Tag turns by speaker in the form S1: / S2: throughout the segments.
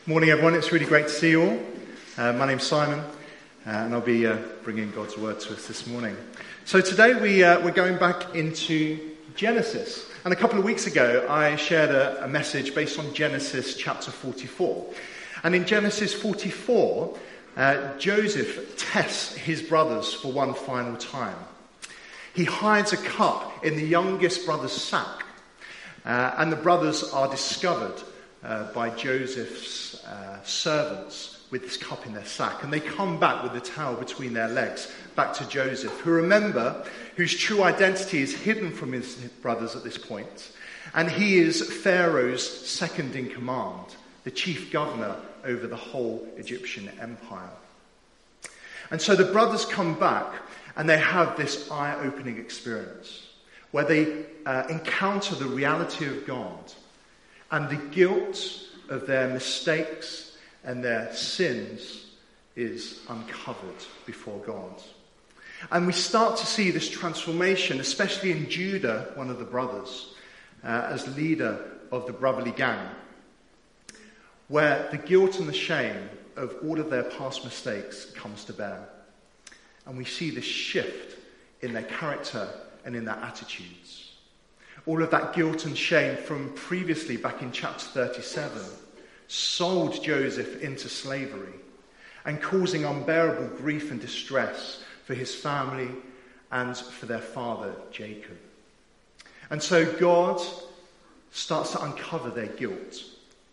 S1: Morning everyone, it's really great to see you all. My name's Simon and I'll be bringing God's word to us this morning. So today we're going back into Genesis, and a couple of weeks ago I shared a message based on Genesis chapter 44. And in Genesis 44, Joseph tests his brothers for one final time. He hides a cup in the youngest brother's sack, and the brothers are discovered by Joseph's servants with this cup in their sack, and they come back with the towel between their legs back to Joseph, whose true identity is hidden from his brothers at this point, and he is Pharaoh's second in command, the chief governor over the whole Egyptian empire. And so the brothers come back and they have this eye-opening experience where they encounter the reality of God and the guilt of their mistakes and their sins is uncovered before God. And we start to see this transformation, especially in Judah, one of the brothers, as leader of the brotherly gang, where the guilt and the shame of all of their past mistakes comes to bear. And we see this shift in their character and in their attitudes. All of that guilt and shame from previously, back in chapter 37, sold Joseph into slavery and causing unbearable grief and distress for his family and for their father, Jacob. And so God starts to uncover their guilt.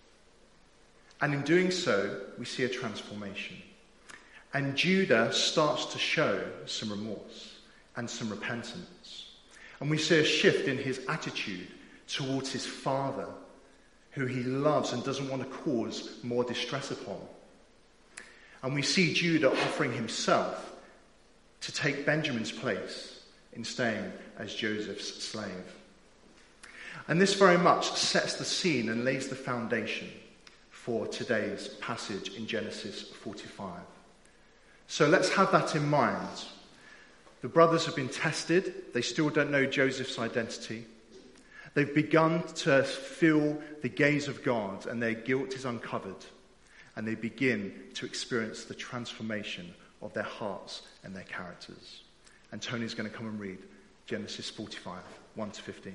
S1: And in doing so, we see a transformation. And Judah starts to show some remorse and some repentance. And we see a shift in his attitude towards his father, who he loves and doesn't want to cause more distress upon. And we see Judah offering himself to take Benjamin's place in staying as Joseph's slave. And this very much sets the scene and lays the foundation for today's passage in Genesis 45. So let's have that in mind. The brothers have been tested. They still don't know Joseph's identity. They've begun to feel the gaze of God, and their guilt is uncovered. And they begin to experience the transformation of their hearts and their characters. And Tony's going to come and read Genesis 45, 1 to 15.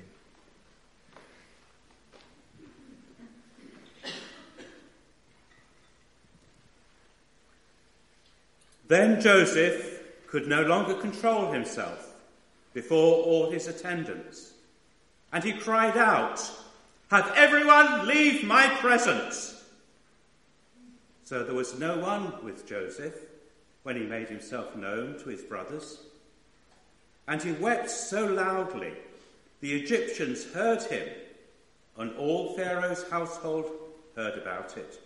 S2: Then Joseph could no longer control himself before all his attendants, and he cried out, "Have everyone leave my presence!" So there was no one with Joseph when he made himself known to his brothers. And he wept so loudly, the Egyptians heard him, and all Pharaoh's household heard about it.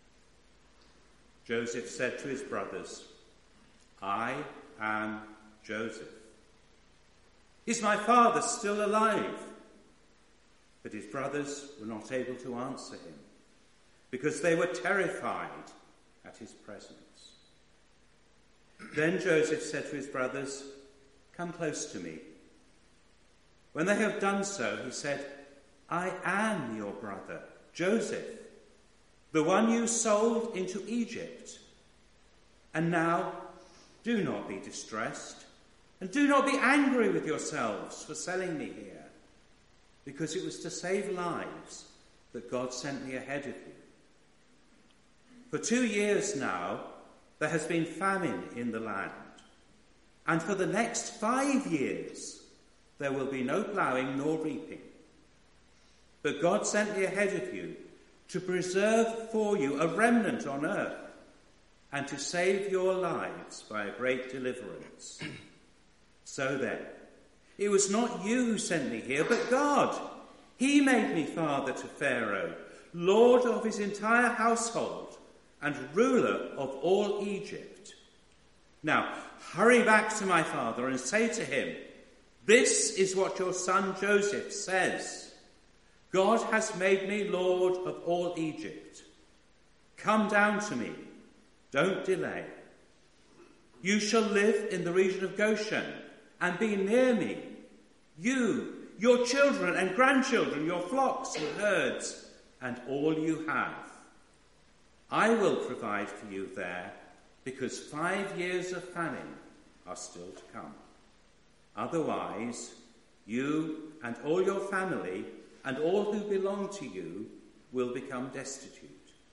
S2: Joseph said to his brothers, "I am Joseph. Is my father still alive?" But his brothers were not able to answer him, because they were terrified at his presence. Then Joseph said to his brothers, "Come close to me." When they had done so, he said, "I am your brother, Joseph, the one you sold into Egypt. And now, do not be distressed, and do not be angry with yourselves for selling me here, because it was to save lives that God sent me ahead of you. For 2 years now, there has been famine in the land, and for the next 5 years, there will be no ploughing nor reaping. But God sent me ahead of you to preserve for you a remnant on earth, and to save your lives by a great deliverance. So then, it was not you who sent me here, but God. He made me father to Pharaoh, lord of his entire household, and ruler of all Egypt. Now, hurry back to my father and say to him, 'This is what your son Joseph says. God has made me lord of all Egypt. Come down to me. Don't delay. You shall live in the region of Goshen and be near me, you, your children and grandchildren, your flocks and herds, and all you have. I will provide for you there, because 5 years of famine are still to come. Otherwise, you and all your family and all who belong to you will become destitute.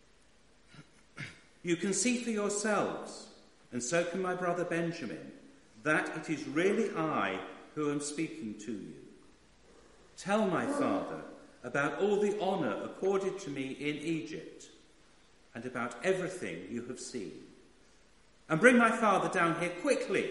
S2: You can see for yourselves, and so can my brother Benjamin, that it is really I who am speaking to you. Tell my father about all the honour accorded to me in Egypt, and about everything you have seen. And bring my father down here quickly."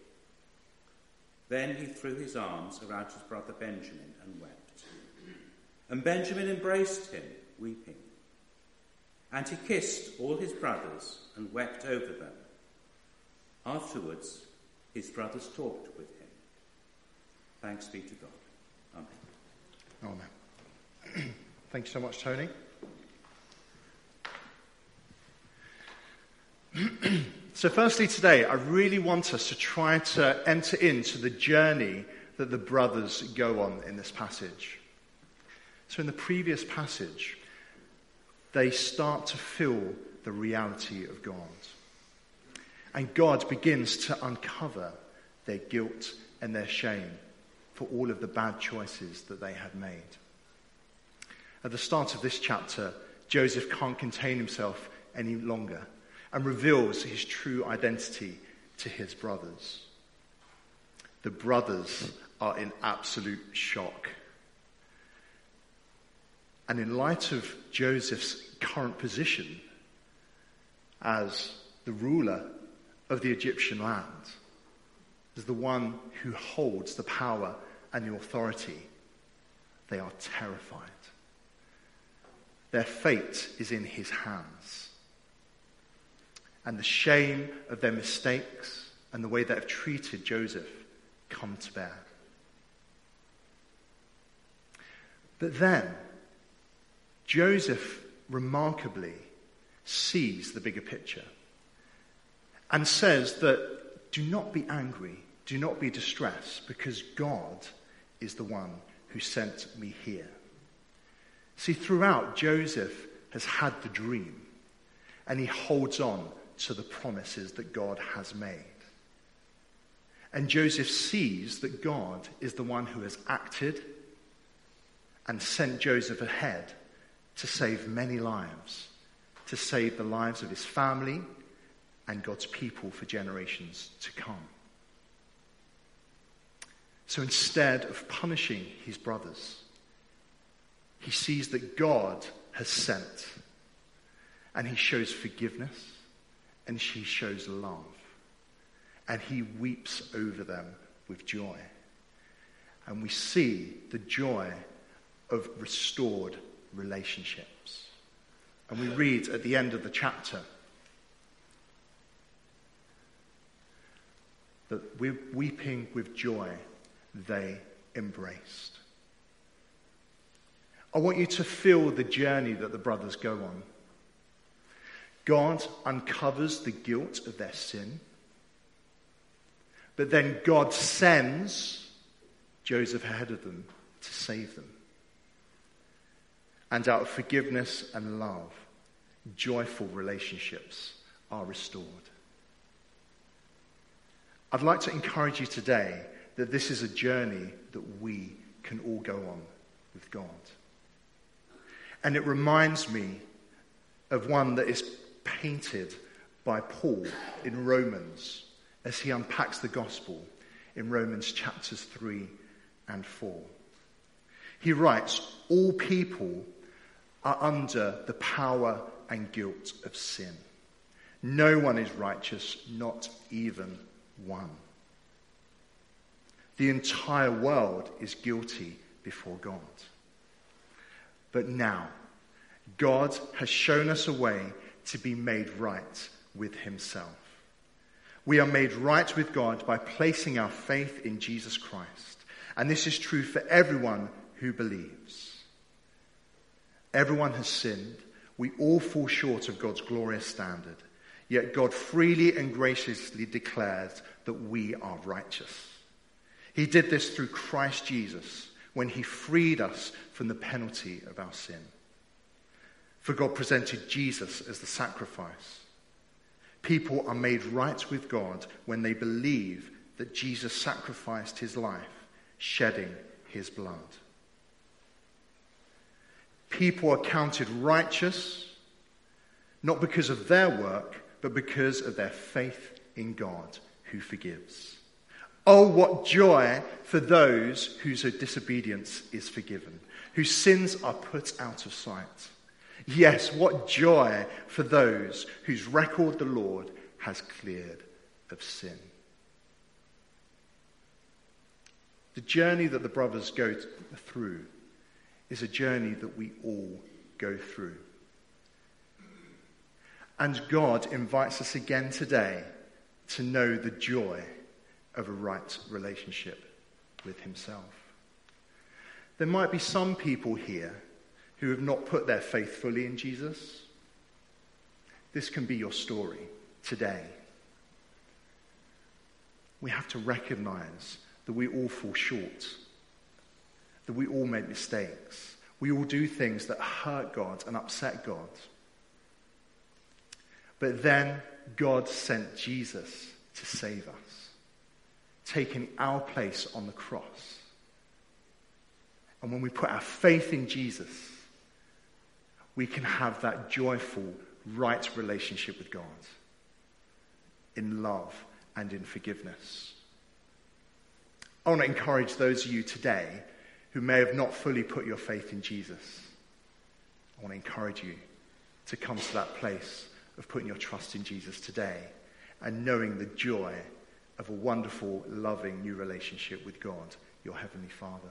S2: Then he threw his arms around his brother Benjamin and wept. And Benjamin embraced him, weeping. And he kissed all his brothers and wept over them. Afterwards, his brothers talked with him. Thanks be to God. Amen.
S1: Amen. Thank you so much, Tony. So firstly today, I really want us to try to enter into the journey that the brothers go on in this passage. So in the previous passage, they start to feel the reality of God. And God begins to uncover their guilt and their shame for all of the bad choices that they had made. At the start of this chapter, Joseph can't contain himself any longer and reveals his true identity to his brothers. The brothers are in absolute shock. And in light of Joseph's current position as the ruler of the Egyptian land, as the one who holds the power and the authority, they are terrified. Their fate is in his hands. And the shame of their mistakes and the way they have treated Joseph come to bear. But then, Joseph remarkably sees the bigger picture and says that do not be angry, do not be distressed, because God is the one who sent me here. See, throughout, Joseph has had the dream, and he holds on to the promises that God has made. And Joseph sees that God is the one who has acted and sent Joseph ahead to save many lives, to save the lives of his family and God's people for generations to come. So instead of punishing his brothers, he sees that God has sent, and he shows forgiveness, and he shows love, and he weeps over them with joy. And we see the joy of restored relationships. And we read at the end of the chapter that weeping with joy, they embraced. I want you to feel the journey that the brothers go on. God uncovers the guilt of their sin, but then God sends Joseph ahead of them to save them. And out of forgiveness and love, joyful relationships are restored. I'd like to encourage you today that this is a journey that we can all go on with God. And it reminds me of one that is painted by Paul in Romans as he unpacks the gospel in Romans chapters 3 and 4. He writes, "All people are under the power and guilt of sin. No one is righteous, not even one. The entire world is guilty before God. But now, God has shown us a way to be made right with himself. We are made right with God by placing our faith in Jesus Christ. And this is true for everyone who believes. Everyone has sinned. We all fall short of God's glorious standard. Yet God freely and graciously declares that we are righteous. He did this through Christ Jesus when he freed us from the penalty of our sin. For God presented Jesus as the sacrifice. People are made right with God when they believe that Jesus sacrificed his life, shedding his blood. People are counted righteous, not because of their work, but because of their faith in God who forgives. Oh, what joy for those whose disobedience is forgiven, whose sins are put out of sight. Yes, what joy for those whose record the Lord has cleared of sin. The journey that the brothers go through is a journey that we all go through. And God invites us again today to know the joy of a right relationship with himself. There might be some people here who have not put their faith fully in Jesus. This can be your story today. We have to recognize that we all fall short, that we all make mistakes. We all do things that hurt God and upset God. But then God sent Jesus to save us, taking our place on the cross. And when we put our faith in Jesus, we can have that joyful, right relationship with God in love and in forgiveness. I want to encourage those of you today who may have not fully put your faith in Jesus. I want to encourage you to come to that place of putting your trust in Jesus today and knowing the joy of a wonderful, loving new relationship with God, your Heavenly Father.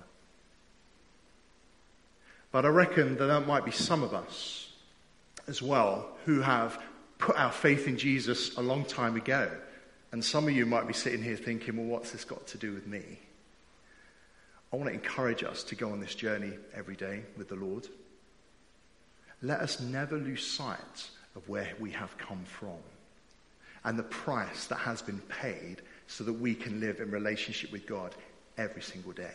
S1: But I reckon that there might be some of us as well who have put our faith in Jesus a long time ago. And some of you might be sitting here thinking, well, what's this got to do with me? I want to encourage us to go on this journey every day with the Lord. Let us never lose sight of where we have come from and the price that has been paid so that we can live in relationship with God every single day.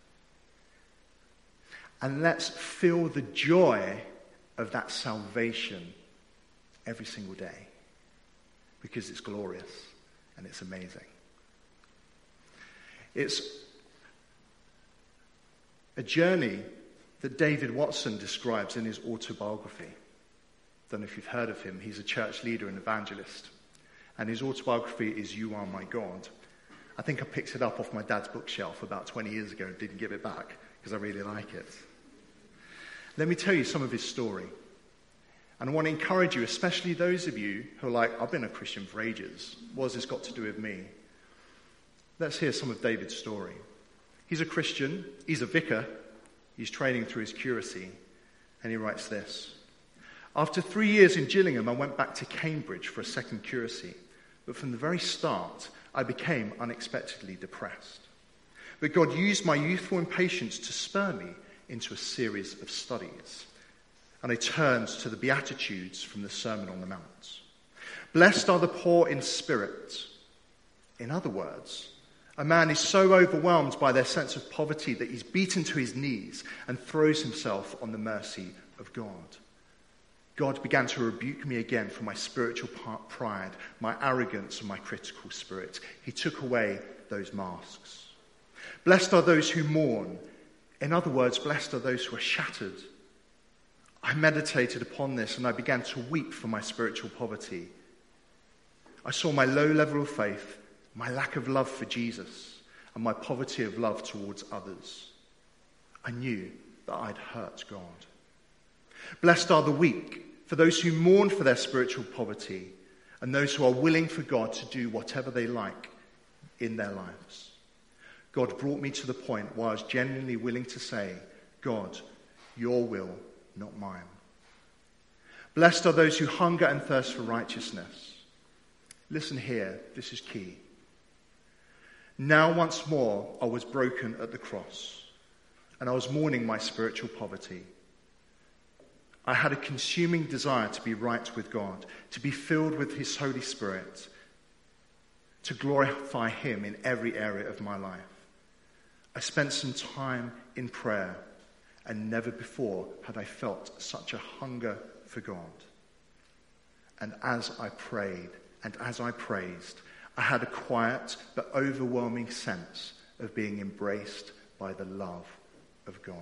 S1: And let's feel the joy of that salvation every single day, because it's glorious and it's amazing. It's a journey that David Watson describes in his autobiography. I don't know if you've heard of him. He's a church leader and evangelist. And his autobiography is You Are My God. I think I picked it up off my dad's bookshelf about 20 years ago and didn't give it back because I really like it. Let me tell you some of his story. And I want to encourage you, especially those of you who are like, I've been a Christian for ages. What has this got to do with me? Let's hear some of David's story. He's a Christian. He's a vicar. He's training through his curacy. And he writes this. After 3 years in Gillingham, I went back to Cambridge for a second curacy. But from the very start, I became unexpectedly depressed. But God used my youthful impatience to spur me into a series of studies. And I turned to the Beatitudes from the Sermon on the Mount. Blessed are the poor in spirit. In other words, a man is so overwhelmed by their sense of poverty that he's beaten to his knees and throws himself on the mercy of God. God began to rebuke me again for my spiritual pride, my arrogance, and my critical spirit. He took away those masks. Blessed are those who mourn. In other words, blessed are those who are shattered. I meditated upon this and I began to weep for my spiritual poverty. I saw my low level of faith, my lack of love for Jesus, and my poverty of love towards others. I knew that I'd hurt God. Blessed are the weak, for those who mourn for their spiritual poverty, and those who are willing for God to do whatever they like in their lives. God brought me to the point where I was genuinely willing to say, God, your will, not mine. Blessed are those who hunger and thirst for righteousness. Listen here, this is key. Now once more I was broken at the cross, and I was mourning my spiritual poverty. I had a consuming desire to be right with God, to be filled with his Holy Spirit, to glorify him in every area of my life. I spent some time in prayer, and never before had I felt such a hunger for God. And as I prayed and as I praised, I had a quiet but overwhelming sense of being embraced by the love of God.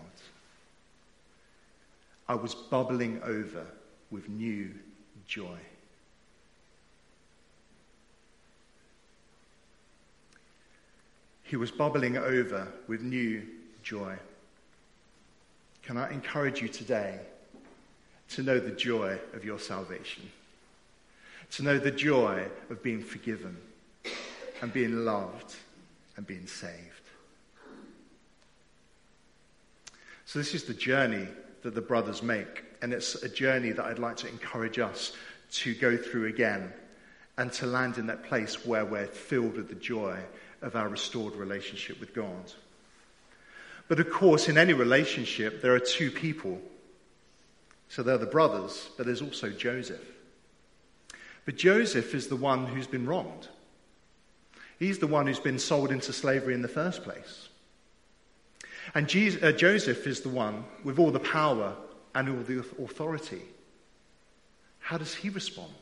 S1: I was bubbling over with new joy. He was bubbling over with new joy. Can I encourage you today to know the joy of your salvation? To know the joy of being forgiven and being loved and being saved. So this is the journey that the brothers make, and it's a journey that I'd like to encourage us to go through again and to land in that place where we're filled with the joy of our restored relationship with God. But of course, in any relationship, there are two people. So there are the brothers, but there's also Joseph. But Joseph is the one who's been wronged. He's the one who's been sold into slavery in the first place. And Joseph is the one with all the power and all the authority. How does he respond?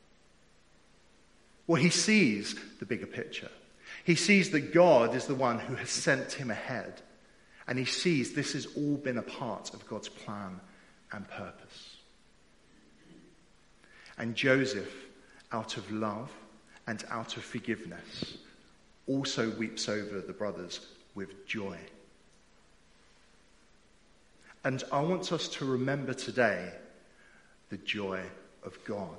S1: Well, he sees the bigger picture. He sees that God is the one who has sent him ahead. And he sees this has all been a part of God's plan and purpose. And Joseph, out of love and out of forgiveness, also weeps over the brothers with joy. And I want us to remember today the joy of God.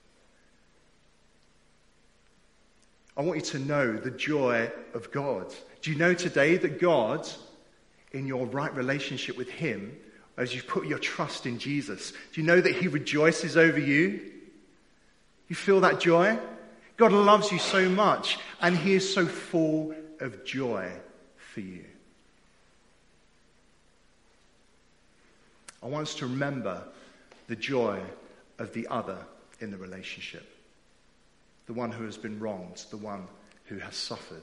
S1: I want you to know the joy of God. Do you know today that God, in your right relationship with him, as you put your trust in Jesus, do you know that he rejoices over you? You feel that joy? God loves you so much, and he is so full of joy for you. I want us to remember the joy of the other in the relationship. The one who has been wronged, the one who has suffered.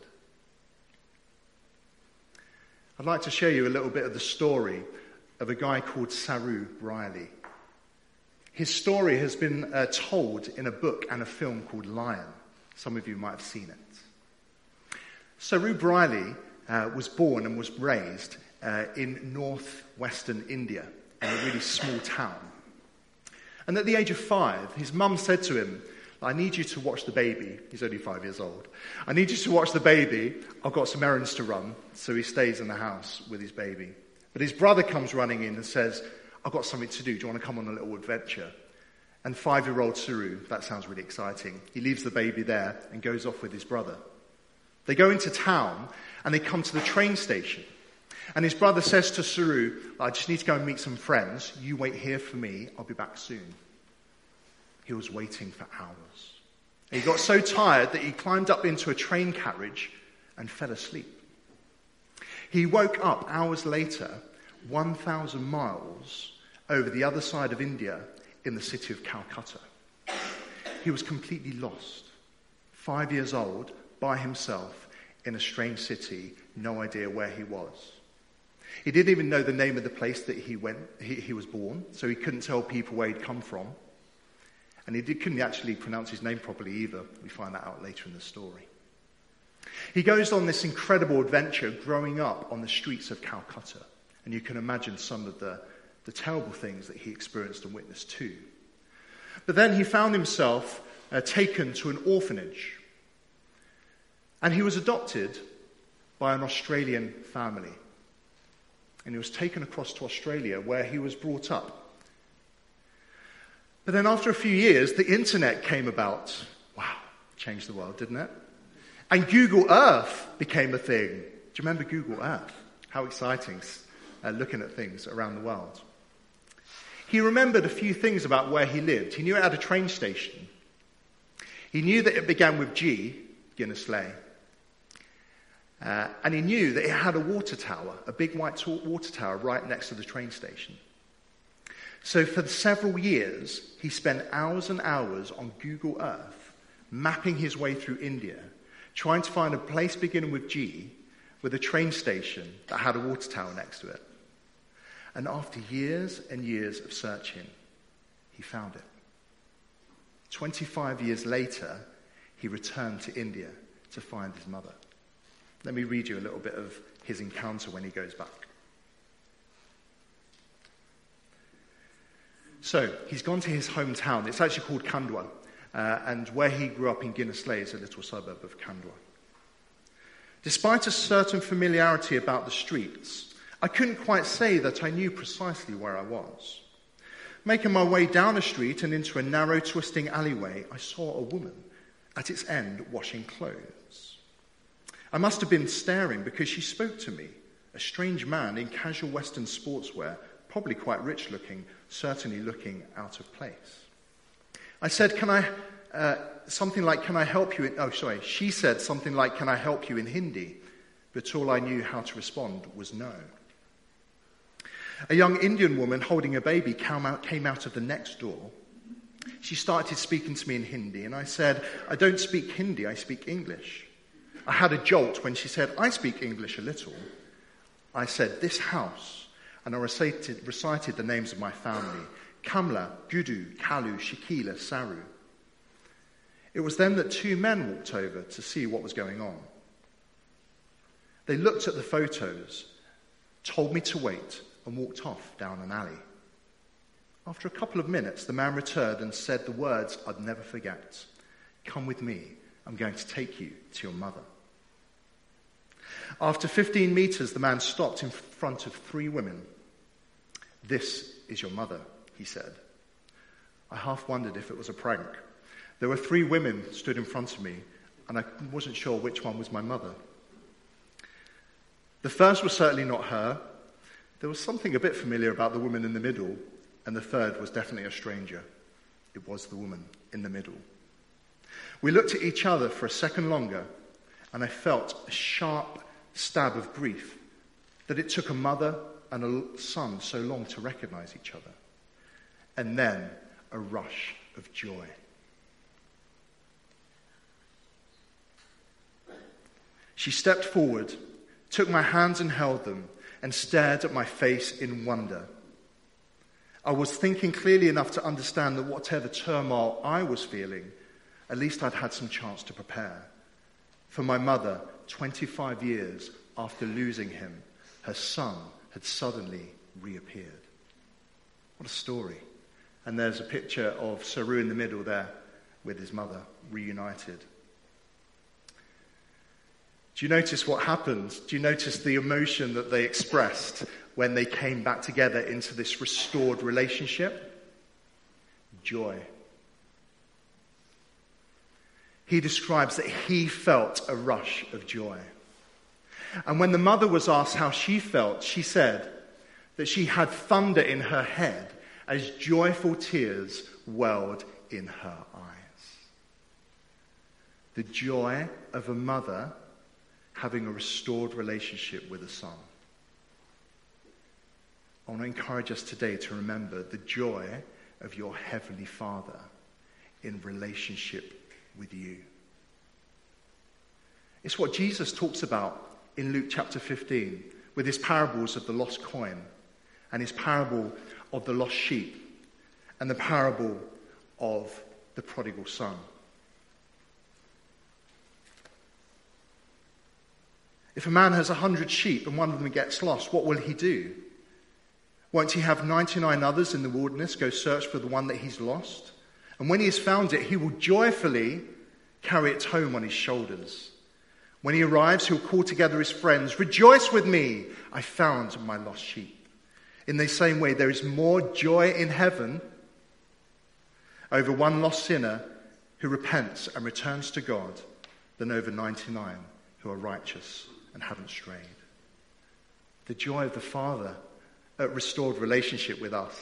S1: I'd like to share you a little bit of the story of a guy called Saru Briley. His story has been told in a book and a film called Lion. Some of you might have seen it. Saru Briley was born and was raised in northwestern India, in a really small town. And at the age of 5, his mum said to him, I need you to watch the baby. He's only 5 years old. I need you to watch the baby. I've got some errands to run. So he stays in the house with his baby. But his brother comes running in and says, I've got something to do. Do you want to come on a little adventure? And 5-year-old Saru, that sounds really exciting. He leaves the baby there and goes off with his brother. They go into town and they come to the train station. And his brother says to Saru, I just need to go and meet some friends. You wait here for me. I'll be back soon. He was waiting for hours. He got so tired that he climbed up into a train carriage and fell asleep. He woke up hours later, 1,000 miles over the other side of India in the city of Calcutta. He was completely lost. 5 years old, by himself, in a strange city, no idea where he was. He didn't even know the name of the place that he was born, so he couldn't tell people where he'd come from. And he couldn't actually pronounce his name properly either. We find that out later in the story. He goes on this incredible adventure growing up on the streets of Calcutta. And you can imagine some of the terrible things that he experienced and witnessed too. But then he found himself taken to an orphanage. And he was adopted by an Australian family. And he was taken across to Australia where he was brought up. But then after a few years, the internet came about. Wow, changed the world, didn't it? And Google Earth became a thing. Do you remember Google Earth? How exciting, looking at things around the world. He remembered a few things about where he lived. He knew it had a train station. He knew that it began with G, Guinness-Lay. And he knew that it had a water tower, a big white water tower right next to the train station. So for several years, he spent hours and hours on Google Earth, mapping his way through India, trying to find a place beginning with G, with a train station that had a water tower next to it. And after years and years of searching, he found it. 25 years later, he returned to India to find his mother. Let me read you a little bit of his encounter when he goes back. So, he's gone to his hometown. It's actually called Khandwa. And where he grew up in Guinness-Lay is a little suburb of Khandwa. Despite a certain familiarity about the streets, I couldn't quite say that I knew precisely where I was. Making my way down a street and into a narrow, twisting alleyway, I saw a woman at its end washing clothes. I must have been staring because she spoke to me, a strange man in casual Western sportswear, probably quite rich-looking, certainly looking out of place. I said, something like, can I help you in... She said something like, can I help you in Hindi? But all I knew how to respond was no. A young Indian woman holding a baby came out of the next door. She started speaking to me in Hindi, and I said, I don't speak Hindi, I speak English. I had a jolt when she said, I speak English a little. I said, this house, and I recited the names of my family, Kamla, Gudu, Kalu, Shakila, Saru. It was then that two men walked over to see what was going on. They looked at the photos, told me to wait, and walked off down an alley. After a couple of minutes, the man returned and said the words I'd never forget. Come with me, I'm going to take you to your mother. After 15 meters, the man stopped in front of three women. This is your mother, he said. I half wondered if it was a prank. There were three women stood in front of me, and I wasn't sure which one was my mother. The first was certainly not her. There was something a bit familiar about the woman in the middle, and the third was definitely a stranger. It was the woman in the middle. We looked at each other for a second longer, and I felt a sharp stab of grief that it took a mother and a son so long to recognize each other. And then a rush of joy. She stepped forward, took my hands and held them, and stared at my face in wonder. I was thinking clearly enough to understand that whatever turmoil I was feeling, at least I'd had some chance to prepare. For my mother, 25 years after losing him, her son had suddenly reappeared. What a story. And there's a picture of Saru in the middle there with his mother, reunited. Do you notice what happened? Do you notice the emotion that they expressed when they came back together into this restored relationship? Joy. He describes that he felt a rush of joy. And when the mother was asked how she felt, she said that she had thunder in her head as joyful tears welled in her eyes. The joy of a mother having a restored relationship with a son. I want to encourage us today to remember the joy of your Heavenly Father in relationship with you. It's what Jesus talks about in Luke chapter 15 with his parables of the lost coin and his parable of the lost sheep and the parable of the prodigal son. If a man has 100 sheep and one of them gets lost, what will he do? Won't he have 99 others in the wilderness go search for the one that he's lost? And when he has found it, he will joyfully carry it home on his shoulders. When he arrives, he'll call together his friends, "Rejoice with me, I found my lost sheep." In the same way, there is more joy in heaven over one lost sinner who repents and returns to God than over 99 who are righteous and haven't strayed. The joy of the Father at restored relationship with us.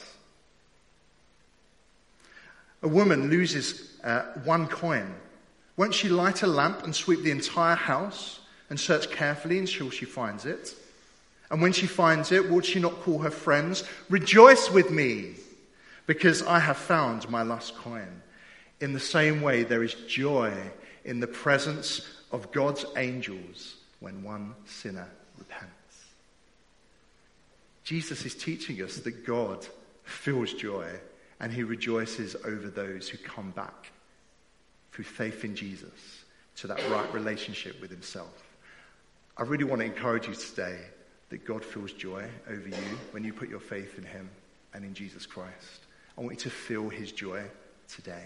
S1: A woman loses one coin. Won't she light a lamp and sweep the entire house and search carefully until she finds it? And when she finds it, would she not call her friends, "Rejoice with me, because I have found my lost coin"? In the same way, there is joy in the presence of God's angels when one sinner repents. Jesus is teaching us that God feels joy and he rejoices over those who come back through faith in Jesus to that right relationship with himself. I really want to encourage you today that God feels joy over you when you put your faith in him and in Jesus Christ. I want you to feel his joy today.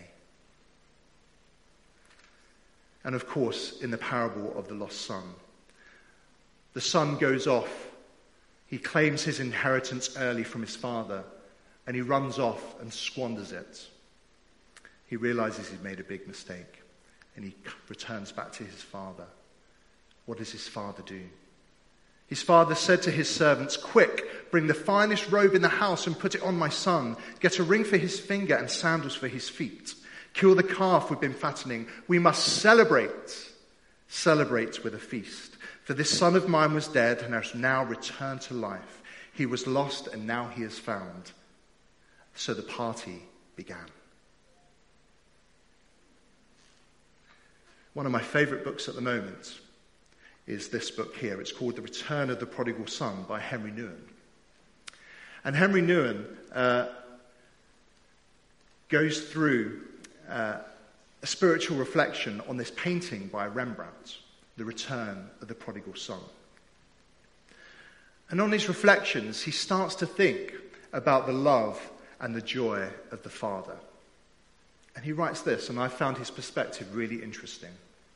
S1: And of course, in the parable of the lost son, the son goes off. He claims his inheritance early from his father, and he runs off and squanders it. He realizes he's made a big mistake, and he returns back to his father. What does his father do? His father said to his servants, "Quick, bring the finest robe in the house and put it on my son. Get a ring for his finger and sandals for his feet. Kill the calf we've been fattening. We must celebrate with a feast. For this son of mine was dead and has now returned to life. He was lost and now he is found." So the party began. One of my favorite books at the moment is this book here. It's called The Return of the Prodigal Son by Henry Nouwen. And Henry Nouwen goes through a spiritual reflection on this painting by Rembrandt, The Return of the Prodigal Son. And on his reflections, he starts to think about the love and the joy of the Father. And he writes this, and I found his perspective really interesting.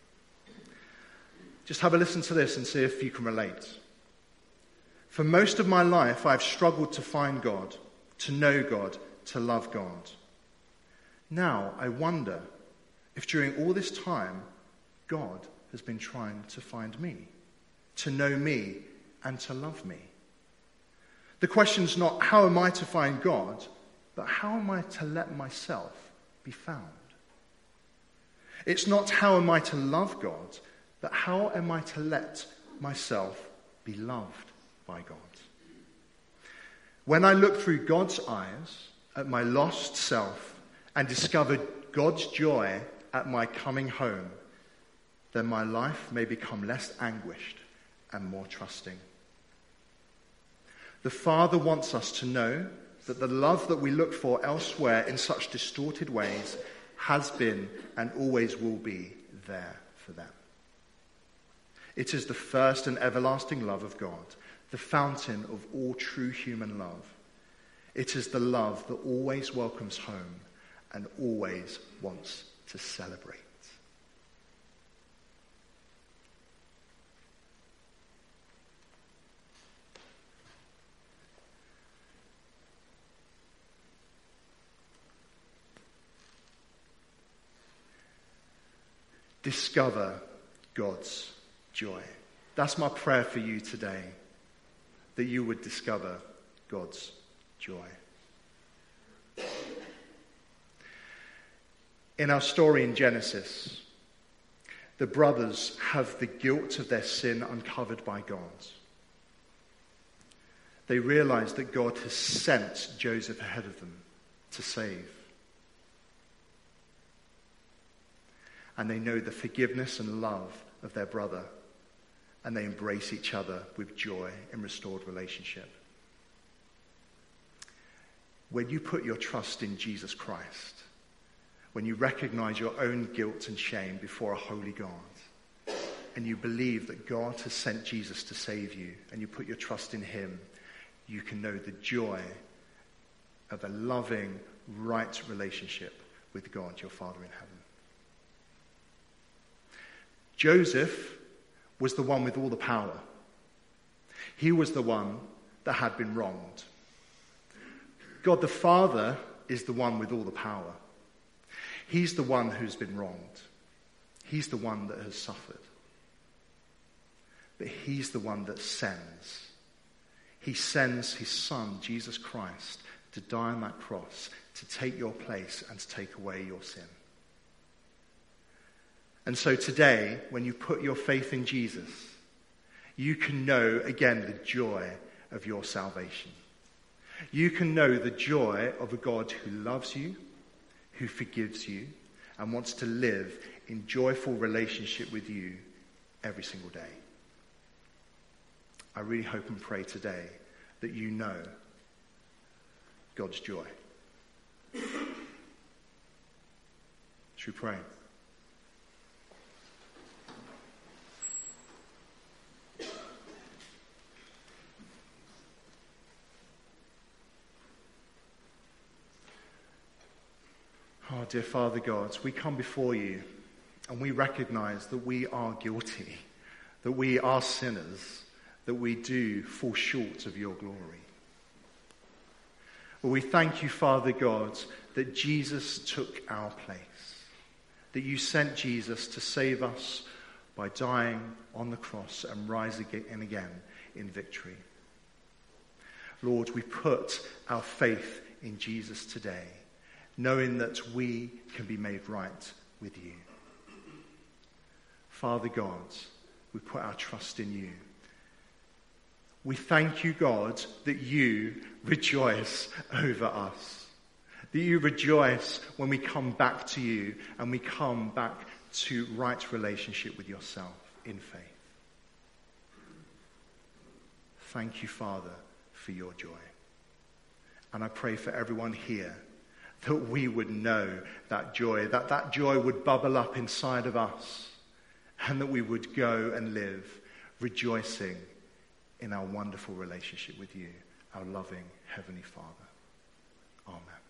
S1: Just have a listen to this and see if you can relate. "For most of my life, I've struggled to find God, to know God, to love God. Now, I wonder if during all this time, God has been trying to find me, to know me, and to love me. The question's not how am I to find God, but how am I to let myself be found? It's not how am I to love God, but how am I to let myself be loved by God? When I look through God's eyes at my lost self and discovered God's joy at my coming home, then my life may become less anguished and more trusting." The Father wants us to know that the love that we look for elsewhere in such distorted ways has been and always will be there for them. It is the first and everlasting love of God, the fountain of all true human love. It is the love that always welcomes home and always wants to celebrate. Discover God's joy. That's my prayer for you today, that you would discover God's joy. In our story in Genesis, the brothers have the guilt of their sin uncovered by God. They realize that God has sent Joseph ahead of them to save. And they know the forgiveness and love of their brother, and they embrace each other with joy in restored relationship. When you put your trust in Jesus Christ, when you recognize your own guilt and shame before a holy God, and you believe that God has sent Jesus to save you, and you put your trust in him, you can know the joy of a loving, right relationship with God, your Father in heaven. Joseph was the one with all the power. He was the one that had been wronged. God the Father is the one with all the power. He's the one who's been wronged. He's the one that has suffered. But he's the one that sends. He sends his Son, Jesus Christ, to die on that cross, to take your place and to take away your sin. And so today, when you put your faith in Jesus, you can know again the joy of your salvation. You can know the joy of a God who loves you, who forgives you, and wants to live in joyful relationship with you every single day. I really hope and pray today that you know God's joy. Should we pray? Oh, dear Father God, we come before you and we recognize that we are guilty, that we are sinners, that we do fall short of your glory. Well, we thank you, Father God, that Jesus took our place, that you sent Jesus to save us by dying on the cross and rising again in victory. Lord, we put our faith in Jesus today, knowing that we can be made right with you. Father God, we put our trust in you. We thank you, God, that you rejoice over us, that you rejoice when we come back to you and we come back to right relationship with yourself in faith. Thank you, Father, for your joy. And I pray for everyone here that we would know that joy, that joy would bubble up inside of us, and that we would go and live rejoicing in our wonderful relationship with you, our loving Heavenly Father. Amen.